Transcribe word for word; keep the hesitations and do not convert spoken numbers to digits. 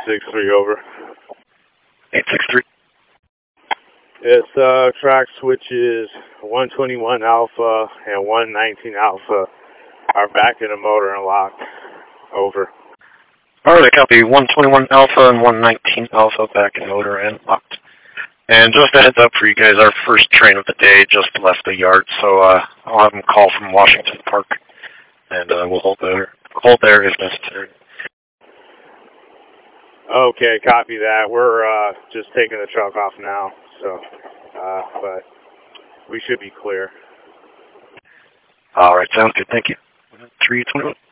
six three over. eight six three. It's uh, track switches one twenty-one Alpha and one nineteen Alpha are back in the motor and locked. Over. Alright, copy. one twenty-one Alpha and one nineteen Alpha back in motor and locked. And just a heads up for you guys, our first train of the day just left the yard, so uh, I'll have them call from Washington Park, and uh, we'll hold there, hold there if necessary. Okay, copy that. We're uh, just taking the truck off now, so, uh, but we should be clear. Alright, sounds good. Thank you. three twenty-one.